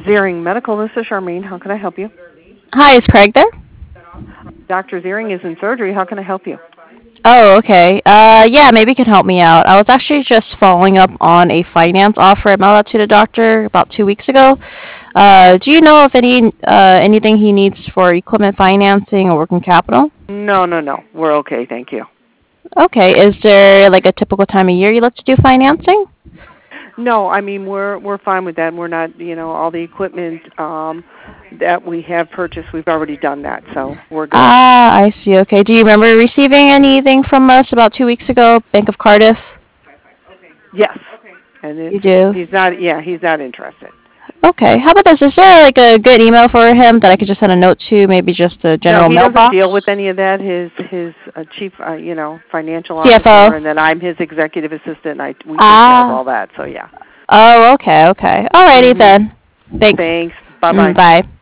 Ziering Medical, this is Charmaine. How can I help you? Hi, is Craig there? Dr. Ziering is in surgery. How can I help you? Oh, okay. Yeah, maybe you can help me out. I was actually just following up on a finance offer I mailed out to the doctor about 2 weeks ago. Do you know if anything he needs for equipment financing or working capital? No, no, no. We're okay, thank you. Okay. Is there like a typical time of year you like to do financing? No, I mean we're fine with that. We're not, all the equipment that we have purchased, we've already done that, so we're good. Ah, I see. Okay. Do you remember receiving anything from us about 2 weeks ago? Bank of Cardiff? Yes. And You do? he's not interested. Okay. How about this? Is there like a good email for him that I could just send a note to? Maybe just a No, general he doesn't mailbox? deal with any of that. His chief, financial officer, CFO? and then I'm his executive assistant. We take care of Ah. all that. So yeah. Oh, okay, okay. Alrighty Mhm. then. Thanks. Thanks. Bye bye. Bye.